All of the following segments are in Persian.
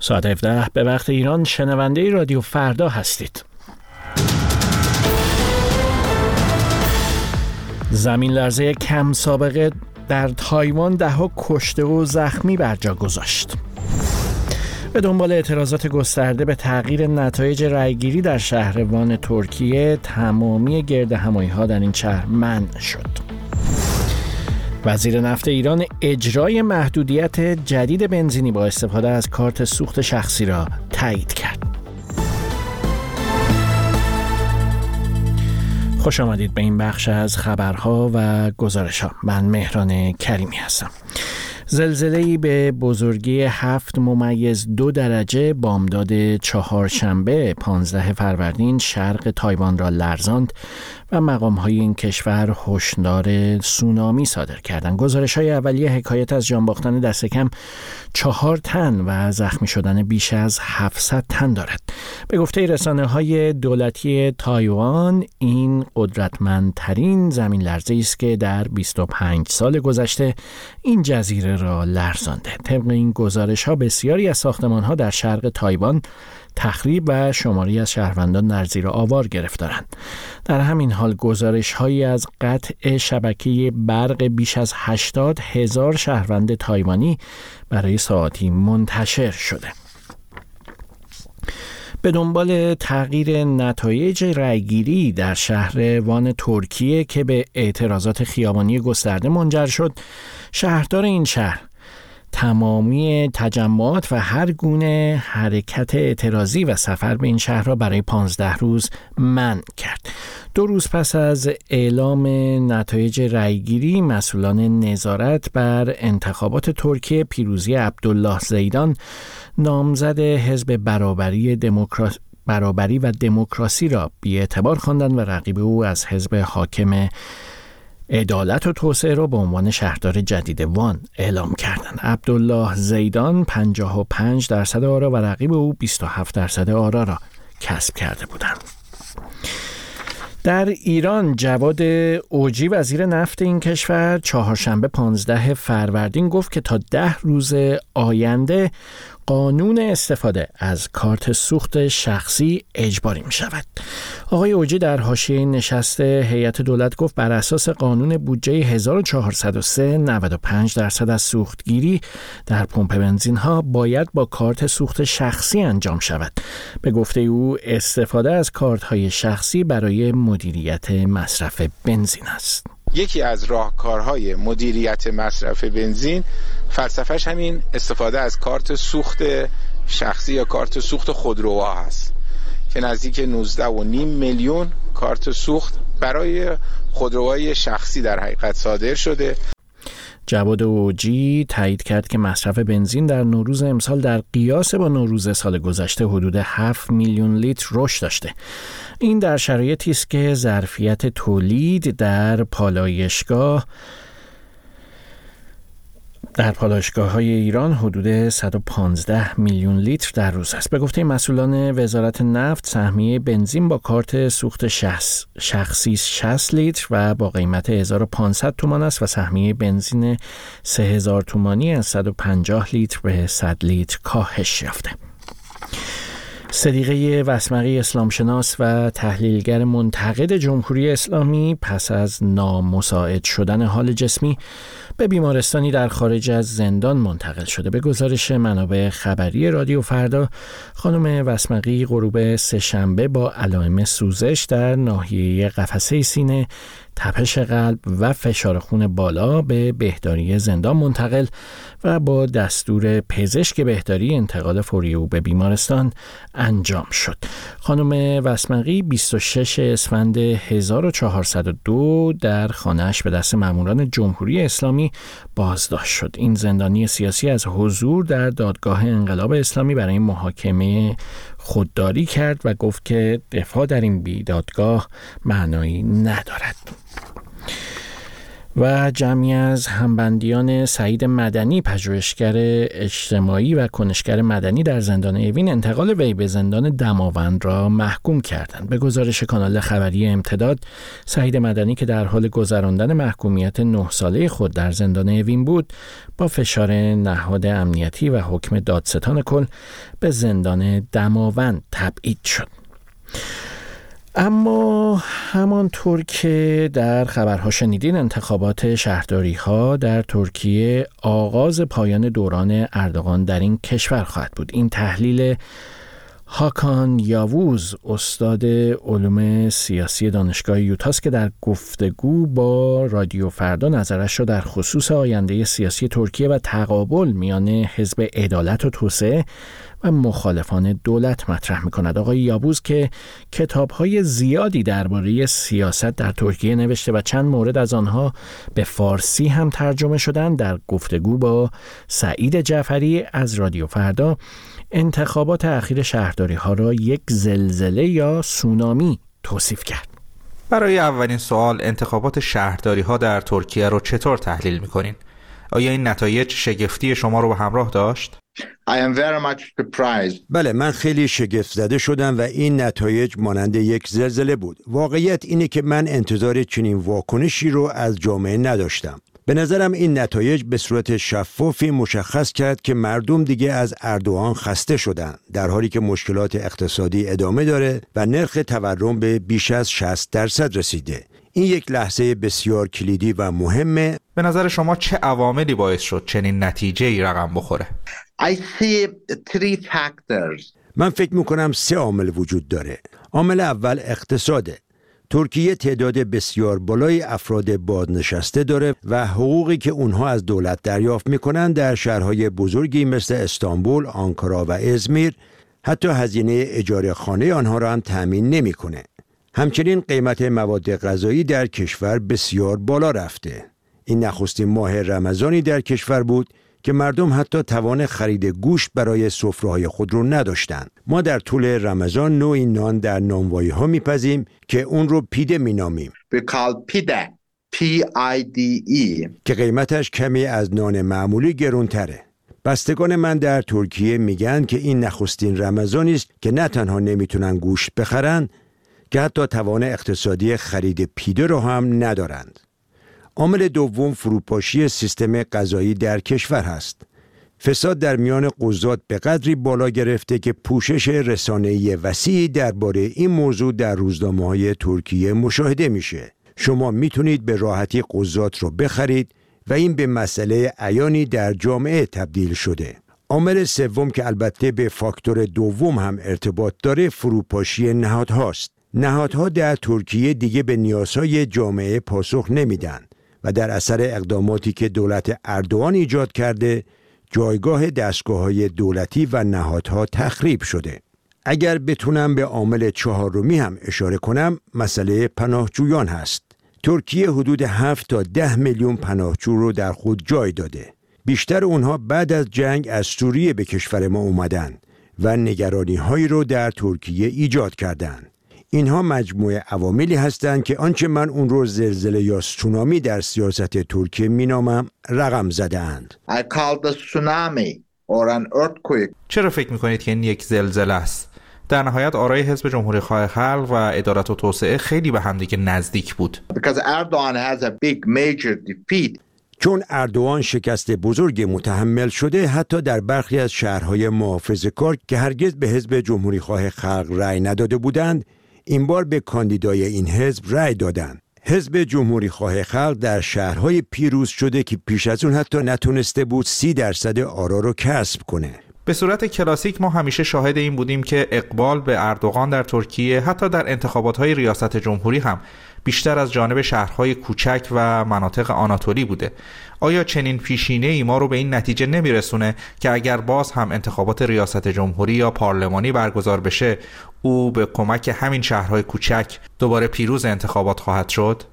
ساعت 17 به وقت ایران شنونده رادیو فردا هستید. زمین لرزه کم سابقه در تایوان 10 کشته و زخمی بر جا گذاشت. به دنبال اعتراضات گسترده به تغییر نتایج رأیگیری در شهر وان ترکیه، تمامی گردهمایی‌ها در این شهر منع شد. وزیر نفت ایران اجرای محدودیت جدید بنزینی با استفاده از کارت سوخت شخصی را تایید کرد. خوش آمدید به این بخش از خبرها و گزارش‌ها. من مهران کریمی هستم. زلزله‌ای به بزرگی 7.2 درجه بامداد چهارشنبه 15 فروردین شرق تایوان را لرزاند و مقام‌های این کشور هشدار سونامی صادر کردند. گزارش‌های اولیه حکایت از جان باختن دست کم 4 تن و زخمی شدن بیش از 700 تن دارد. به گفته رسانه‌های دولتی تایوان، این قدرتمندترین زمین لرزه‌ای است که در 25 سال گذشته این جزیره را لرزانده. طبق این گزارش‌ها بسیاری از ساختمان‌ها در شرق تایوان تخریب و شماری از شهروندان در زیر آوار گرفتارند. در همین حال گزارش‌هایی از قطع شبکه برق بیش از 80,000 شهروند تایوانی برای ساعاتی منتشر شده. به دنبال تغییر نتایج رأیگیری در شهر وان ترکیه که به اعتراضات خیابانی گسترده منجر شد، شهردار این شهر تمامی تجمعات و هر گونه حرکت اعتراضی و سفر به این شهر را برای 15 روز منع کرد. 2 روز پس از اعلام نتایج رأیگیری، مسئولان نظارت بر انتخابات ترکیه پیروزی عبدالله زیدان، نامزد حزب برابری و دموکراسی را بی‌اعتبار خواندند و رقیب او از حزب حاکم عدالت و توسعه را به عنوان شهردار جدید وان اعلام کردند. عبدالله زیدان 55% آرا و رقیب او 27% آرا را کسب کرده بودند. در ایران جواد اوجی وزیر نفت این کشور چهارشنبه 15 فروردین گفت که تا 10 روز آینده قانون استفاده از کارت سوخت شخصی اجباری می شود. آقای اوجی در حاشیه نشست هیئت دولت گفت بر اساس قانون بودجه 1403 95% از سوختگیری در پمپ بنزین ها باید با کارت سوخت شخصی انجام شود. به گفته او استفاده از کارت های شخصی برای مدیریت مصرف بنزین است. یکی از راهکارهای مدیریت مصرف بنزین فلسفه‌اش همین استفاده از کارت سوخت شخصی یا کارت سوخت خودروها هست که نزدیک 19.5 میلیون کارت سوخت برای خودروهای شخصی در حقیقت صادر شده. جواد اوجی تایید کرد که مصرف بنزین در نوروز امسال در قیاس با نوروز سال گذشته حدود 7 میلیون لیتر رشد داشته. این در شرایطی است که ظرفیت تولید در پالایشگاه‌های ایران حدود 115 میلیون لیتر در روز است. به گفته مسئولان وزارت نفت، سهمیه بنزین با کارت سوخت شخصی 60 لیتر و با قیمت 1500 تومان است و سهمیه بنزین 3000 تومانی از 150 لیتر به 100 لیتر کاهش یافته. صدیقه وسمقی اسلامشناس و تحلیلگر منتقد جمهوری اسلامی پس از نامساعد شدن حال جسمی به بیمارستانی در خارج از زندان منتقل شده. به گزارش منابع خبری رادیو فردا، خانم وسمقی غروب سه‌شنبه با علائم سوزش در ناحیه قفسه سینه، تپش قلب و فشار خون بالا به بهداری زندان منتقل و با دستور پزشک بهداری انتقال فوری او به بیمارستان انجام شد. خانم وسمقی 26 اسفند 1402 در خانه‌اش به دست ماموران جمهوری اسلامی بازداشت شد. این زندانی سیاسی از حضور در دادگاه انقلاب اسلامی برای محاکمه خودداری کرد و گفت که دفاع در این بیدادگاه معنایی ندارد. و جمعی از همبندیان سعید مدنی، پژوهشگر اجتماعی و کنشگر مدنی در زندان اوین، انتقال وی به زندان دماوند را محکوم کردند. به گزارش کانال خبری امتداد، سعید مدنی که در حال گذراندن محکومیت 9 ساله خود در زندان اوین بود، با فشار نهاد امنیتی و حکم دادستان کل به زندان دماوند تبعید شد. اما همانطور که در خبرها شنیدین، انتخابات شهرداری‌ها در ترکیه آغاز پایان دوران اردوغان در این کشور خواهد بود. این تحلیل هاکان یاووز، استاد علوم سیاسی دانشگاه یوتاست که در گفتگو با رادیو فردا نظرش را در خصوص آینده سیاسی ترکیه و تقابل میان حزب عدالت و توسعه و مخالفان دولت مطرح می‌کند. آقای یاووز که کتاب‌های زیادی درباره سیاست در ترکیه نوشته و چند مورد از آنها به فارسی هم ترجمه شدند، در گفتگو با سعید جعفری از رادیو فردا انتخابات اخیر شهرداری‌ها را یک زلزله یا سونامی توصیف کرد. برای اولین سوال، انتخابات شهرداری‌ها در ترکیه رو چطور تحلیل می‌کنین؟ آیا این نتایج شگفتی شما رو به همراه داشت؟ I am very much surprised. بله، من خیلی شگفت زده شدم و این نتایج مانند یک زلزله بود. واقعیت اینه که من انتظار چنین واکنشی رو از جامعه نداشتم. به نظرم این نتایج به صورت شفافی مشخص کرد که مردم دیگه از اردوغان خسته شدن، در حالی که مشکلات اقتصادی ادامه داره و نرخ تورم به بیش از 60% رسیده. این یک لحظه بسیار کلیدی و مهمه. به نظر شما چه عواملی باعث شد چنین نتیجه‌ای رقم بخوره؟ I see 3 factors. من فکر میکنم 3 عامل وجود داره. عامل اول اقتصاده. ترکیه تعداد بسیار بالای افراد بازنشسته داره و حقوقی که اونها از دولت دریافت میکنن در شهرهای بزرگی مثل استانبول، آنکارا و ازمیر حتی هزینه اجاره خانه آنها را هم تأمین نمیکنه. همچنین قیمت مواد غذایی در کشور بسیار بالا رفته. این نخستین ماه رمضانی در کشور بود که مردم حتی توان خرید گوشت برای سفره‌های خود رو نداشتند. ما در طول رمضان نوعی نان در نانوایی‌ها می‌پزیم که اون رو پیده می‌نامیم. We call pide. P-I-D-E. که قیمتش کمی از نان معمولی گرانتره. بستگان من در ترکیه میگن که این نخستین رمضانی است که نه تنها نمیتونن گوشت بخرن، که حتی توان اقتصادی خرید پیده رو هم ندارند. عامل دوم فروپاشی سیستم قضایی در کشور هست. فساد در میان قضات به قدری بالا گرفته که پوشش رسانه‌ای وسیعی درباره این موضوع در روزنامه‌های ترکیه مشاهده میشه. شما میتونید به راحتی قضات رو بخرید و این به مسئله عیانی در جامعه تبدیل شده. عامل سوم که البته به فاکتور دوم هم ارتباط داره، فروپاشی نهادهاست. نهادها در ترکیه دیگه به نیازهای جامعه پاسخ نمیدن و در اثر اقداماتی که دولت اردوغان ایجاد کرده، جایگاه دستگاه‌های دولتی و نهادها تخریب شده. اگر بتونم به عامل چهارمی هم اشاره کنم، مسئله پناهجویان هست. ترکیه حدود 7 تا 10 میلیون پناهجو رو در خود جای داده. بیشتر اونها بعد از جنگ از سوریه به کشور ما اومدن و نگرانی‌هایی رو در ترکیه ایجاد کردند. اینها مجموعه عواملی هستند که آنچه من اون رو زلزله یا سونامی در سیاست ترکیه مینامم رقم زده‌اند. I call the tsunami or an earthquake. چرا فکر میکنید که این یک زلزله است؟ در نهایت آرای حزب جمهوری‌خواه خلق و عدالت و توسعه خیلی به همدیگه نزدیک بود. Because Erdogan has a big major defeat. چون اردوغان شکست بزرگ متحمل شده، حتی در برخی از شهرهای محافظه‌کار که هرگز به حزب جمهوری‌خواه خلق رأی نداده بودند، این بار به کاندیدای این حزب رأی دادند. حزب جمهوری‌خواه خلق در شهرهای پیروز شده که پیش از اون حتی نتونسته بود 30% آرا رو کسب کنه. به صورت کلاسیک ما همیشه شاهد این بودیم که اقبال به اردوغان در ترکیه حتی در انتخابات‌های ریاست جمهوری هم بیشتر از جانب شهرهای کوچک و مناطق آناتولی بوده. آیا چنین پیشینه‌ای ما رو به این نتیجه نمیرسونه که اگر باز هم انتخابات ریاست جمهوری یا پارلمانی برگزار بشه، او به کمک همین شهرهای کوچک دوباره پیروز انتخابات خواهد شد؟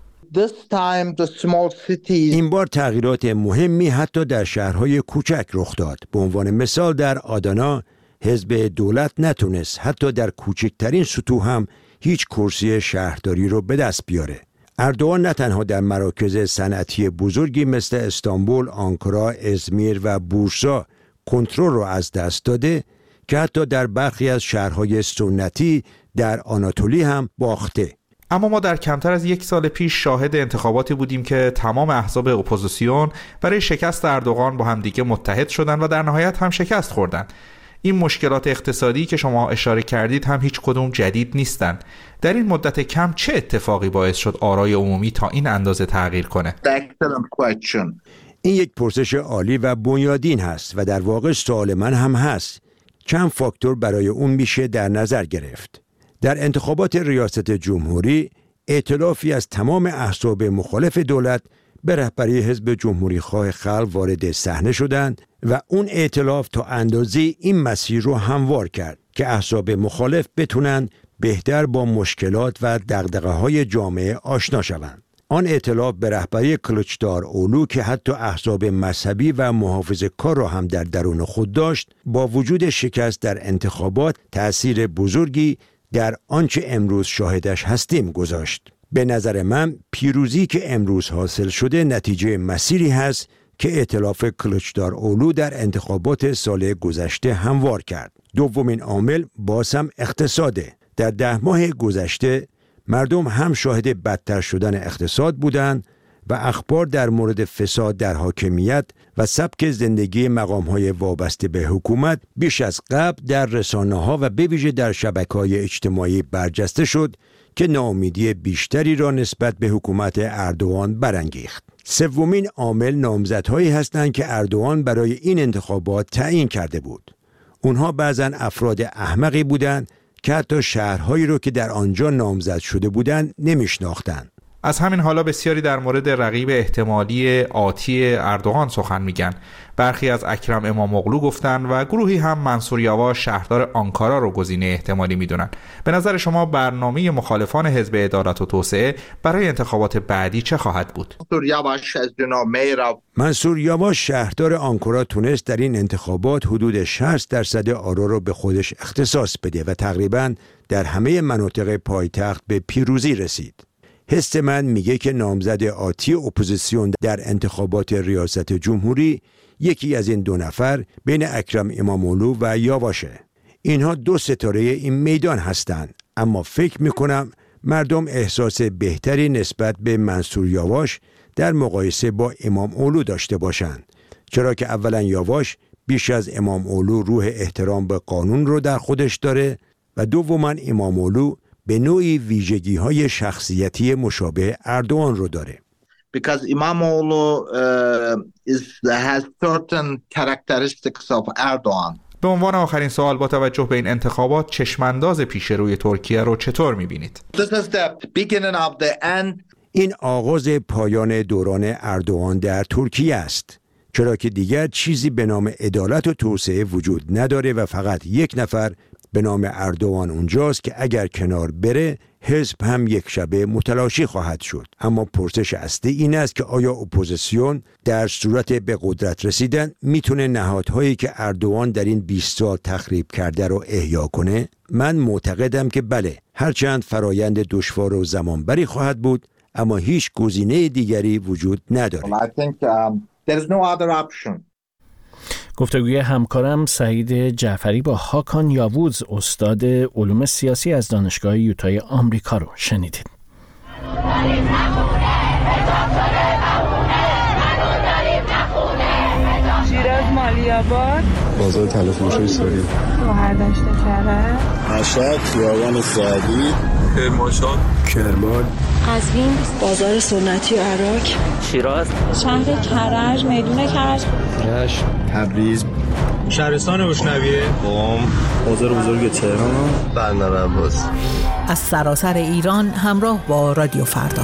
این بار تغییرات مهمی حتی در شهرهای کوچک رخ داد. به عنوان مثال در آدانا حزب دولت نتونست حتی در کوچکترین سطوح هم هیچ کرسی شهرداری رو به دست بیاره. اردوغان نه تنها در مراکز صنعتی بزرگی مثل استانبول، آنکارا، ازمیر و بورسا کنترل را از دست داده که حتی در برخی از شهرهای سنتی در آناتولی هم باخته. اما ما در کمتر از 1 سال پیش شاهد انتخاباتی بودیم که تمام احزاب اپوزیسیون برای شکست اردوغان با همدیگه متحد شدند و در نهایت هم شکست خوردند. این مشکلات اقتصادی که شما اشاره کردید هم هیچ کدوم جدید نیستند. در این مدت کم چه اتفاقی باعث شد آرای عمومی تا این اندازه تغییر کنه؟ این یک پرسش عالی و بنیادین هست و در واقع سوال من هم هست. چند فاکتور برای اون میشه در نظر گرفت. در انتخابات ریاست جمهوری ائتلافی از تمام احزاب مخالف دولت به رهبری حزب جمهوری خواه خلق وارد صحنه شدند و اون ائتلاف تا اندازه این مسیر رو هموار کرد که احزاب مخالف بتونن بهتر با مشکلات و دغدغه‌های جامعه آشنا شوند. آن ائتلاف به رهبری کلچدار اولو که حتی احزاب مذهبی و محافظه‌کار را هم در درون خود داشت، با وجود شکست در انتخابات تأثیر بزرگی در آنچه امروز شاهدش هستیم گذاشت. به نظر من پیروزی که امروز حاصل شده نتیجه مسیری هست که ائتلاف کلچدار اولو در انتخابات سال گذشته هموار کرد. دومین عامل باز هم اقتصاده. در 10 ماه گذشته مردم هم شاهد بدتر شدن اقتصاد بودند و اخبار در مورد فساد در حاکمیت و سبک زندگی مقام‌های وابسته به حکومت بیش از قبل در رسانه‌ها و به ویژه در شبکه‌های اجتماعی برجسته شد که ناامیدی بیشتری را نسبت به حکومت اردوغان برانگیخت. سومین عامل نامزدهایی هستند که اردوغان برای این انتخابات تعیین کرده بود. اونها بعضن افراد احمقی بودند که حتی شهرهایی رو که در آنجا نامزد شده بودند نمیشناختند. از همین حالا بسیاری در مورد رقیب احتمالی آتی اردوغان سخن میگن. برخی از اکرم اماموغلو گفتن و گروهی هم منصور یواش شهردار آنکارا رو گزینه احتمالی میدونن. به نظر شما برنامه مخالفان حزب عدالت و توسعه برای انتخابات بعدی چه خواهد بود؟ منصور یواش شهردار آنکارا تونست در این انتخابات حدود 60% آرا رو به خودش اختصاص بده و تقریباً در همه مناطق پایتخت به پیروزی رسید. حس من میگه که نامزد آتی اپوزیسیون در انتخابات ریاست جمهوری یکی از این 2 نفر بین اکرم اماموغلو و یاواشه. اینها 2 ستاره این میدان هستند، اما فکر میکنم مردم احساس بهتری نسبت به منصور یواش در مقایسه با اماموغلو داشته باشند، چرا که اولا یواش بیش از اماموغلو روح احترام به قانون رو در خودش داره و دوما اماموغلو به نوعی ویژگی‌های شخصیتی مشابه اردوغان رو داره. Because Imamoglu has certain characteristics of Erdogan. به عنوان آخرین سوال، با توجه به این انتخابات چشمانداز پیش روی ترکیه رو چطور می‌بینید؟ This is the beginning of the end. این آغاز پایان دوران اردوغان در ترکیه است، چرا که دیگر چیزی به نام عدالت و توسعه وجود نداره و فقط یک نفر به نام اردوغان اونجاست که اگر کنار بره حزب هم یک شبه متلاشی خواهد شد. اما پرسش اصلی این است که آیا اپوزیسیون در صورت به قدرت رسیدن میتونه نهادهایی که اردوغان در این 20 سال تخریب کرده رو احیا کنه؟ من معتقدم که بله، هرچند فرایند دشوار و زمانبری خواهد بود، اما هیچ گزینه دیگری وجود نداره. There is no other option. گفتگوی همکارم سعید جعفری با هاکان یاووز، استاد علوم سیاسی از دانشگاه یوتای آمریکا رو شنیدید. شیراز مالی‌آباد، بازار تلفروشی سوری، شهردشت کرج، مشهد خیابان سعدی، کرمانشاه، کرمان، قزوین، بازار سنتی و عراق، شیراز، شهر کرج، میدون کرج، رشت، تبریز، شهرستان بوشنویه، قم، بازار بزرگ تهران، بندر عباس. از سراسر ایران همراه با رادیو فردا.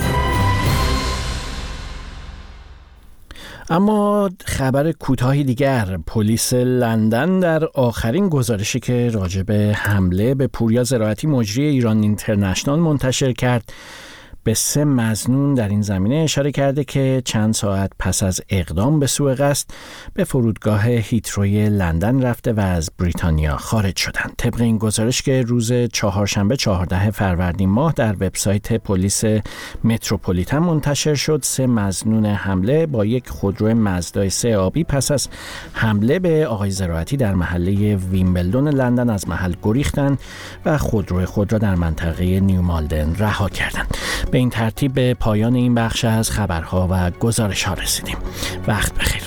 اما خبر کوتاهی دیگر، پلیس لندن در آخرین گزارشی که راجع به حمله به پوریا زراعتی مجری ایران اینترنشنال منتشر کرد به 3 مظنون در این زمینه اشاره کرده که چند ساعت پس از اقدام به سوء قصد به فرودگاه هیتروی لندن رفته و از بریتانیا خارج شدند. طبق این گزارش که روز چهارشنبه 14 فروردین ماه در وبسایت پلیس متروپولیتن منتشر شد، 3 مظنون حمله با یک خودرو مازدا 3 آبی پس از حمله به آقای زراعتی در محله ویمبلدون لندن از محل گریختند و خودرو خود را در منطقه نیو مالدن رها کردند. به این ترتیب به پایان این بخش از خبرها و گزارش‌ها رسیدیم. وقت بخیر.